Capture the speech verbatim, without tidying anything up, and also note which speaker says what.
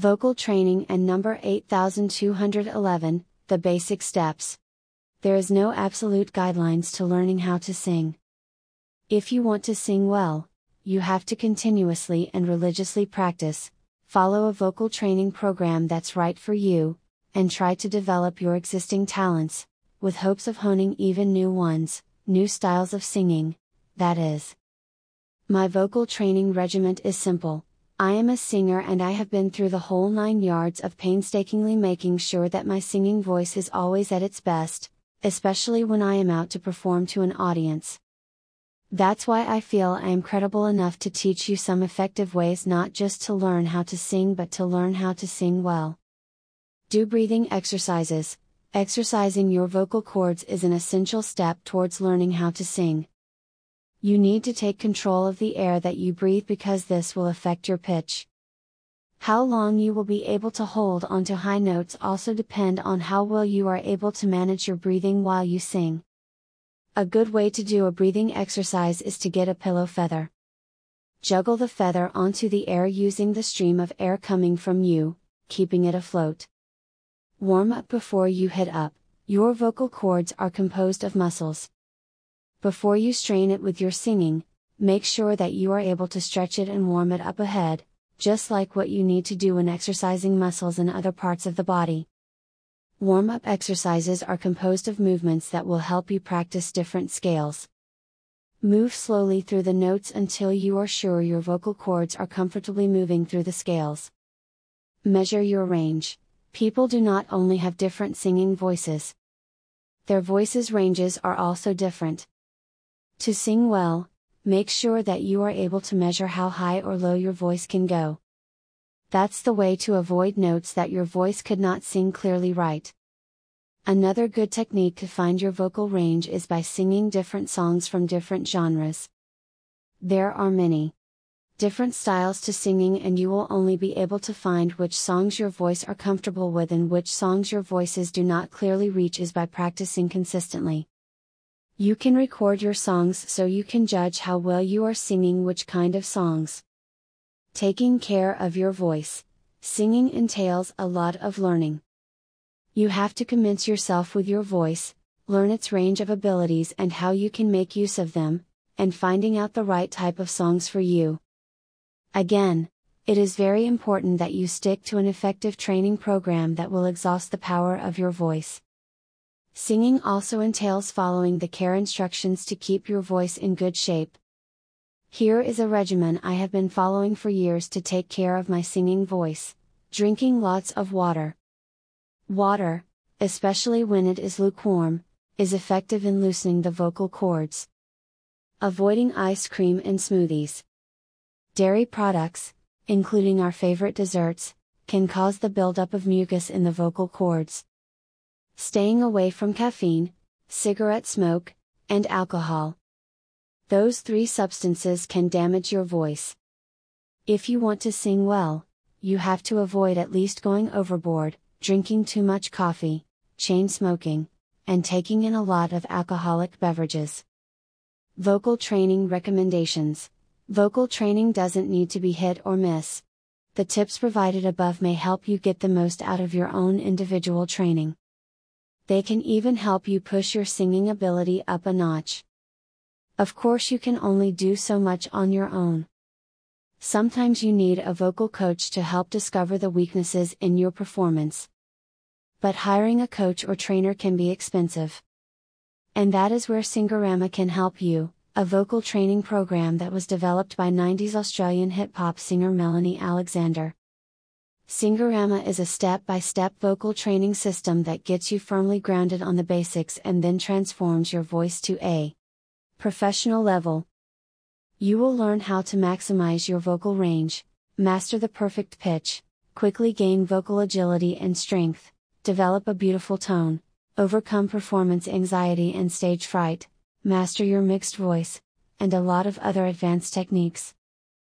Speaker 1: Vocal training and number eight thousand two hundred eleven, the basic steps. There is no absolute guidelines to learning how to sing. If you want to sing well, you have to continuously and religiously practice, follow a vocal training program that's right for you, and try to develop your existing talents, with hopes of honing even new ones, new styles of singing, that is. My vocal training regimen is simple. I am a singer and I have been through the whole nine yards of painstakingly making sure that my singing voice is always at its best, especially when I am out to perform to an audience. That's why I feel I am credible enough to teach you some effective ways not just to learn how to sing but to learn how to sing well. Do breathing exercises. Exercising your vocal cords is an essential step towards learning how to sing. You need to take control of the air that you breathe because this will affect your pitch. How long you will be able to hold onto high notes also depend on how well you are able to manage your breathing while you sing. A good way to do a breathing exercise is to get a pillow feather. Juggle the feather onto the air using the stream of air coming from you, keeping it afloat. Warm up before you hit up. Your vocal cords are composed of muscles. Before you strain it with your singing, make sure that you are able to stretch it and warm it up ahead, just like what you need to do when exercising muscles in other parts of the body. Warm-up exercises are composed of movements that will help you practice different scales. Move slowly through the notes until you are sure your vocal cords are comfortably moving through the scales. Measure your range. People do not only have different singing voices. Their voices' ranges are also different. To sing well, make sure that you are able to measure how high or low your voice can go. That's the way to avoid notes that your voice could not sing clearly right. Another good technique to find your vocal range is by singing different songs from different genres. There are many different styles to singing and you will only be able to find which songs your voice are comfortable with and which songs your voices do not clearly reach is by practicing consistently. You can record your songs so you can judge how well you are singing which kind of songs. Taking care of your voice. Singing entails a lot of learning. You have to commence yourself with your voice, learn its range of abilities and how you can make use of them, and finding out the right type of songs for you. Again, it is very important that you stick to an effective training program that will exhaust the power of your voice. Singing also entails following the care instructions to keep your voice in good shape. Here is a regimen I have been following for years to take care of my singing voice: drinking lots of water. Water, especially when it is lukewarm, is effective in loosening the vocal cords. Avoiding ice cream and smoothies. Dairy products, including our favorite desserts, can cause the buildup of mucus in the vocal cords. Staying away from caffeine, cigarette smoke, and alcohol. Those three substances can damage your voice. If you want to sing well, you have to avoid at least going overboard, drinking too much coffee, chain smoking, and taking in a lot of alcoholic beverages. Vocal training recommendations. Vocal training doesn't need to be hit or miss. The tips provided above may help you get the most out of your own individual training. They can even help you push your singing ability up a notch. Of course, you can only do so much on your own. Sometimes you need a vocal coach to help discover the weaknesses in your performance. But hiring a coach or trainer can be expensive. And that is where Singorama can help you, a vocal training program that was developed by nineties Australian hip-hop singer Melanie Alexander. Singorama is a step-by-step vocal training system that gets you firmly grounded on the basics and then transforms your voice to a professional level. You will learn how to maximize your vocal range, master the perfect pitch, quickly gain vocal agility and strength, develop a beautiful tone, overcome performance anxiety and stage fright, master your mixed voice, and a lot of other advanced techniques.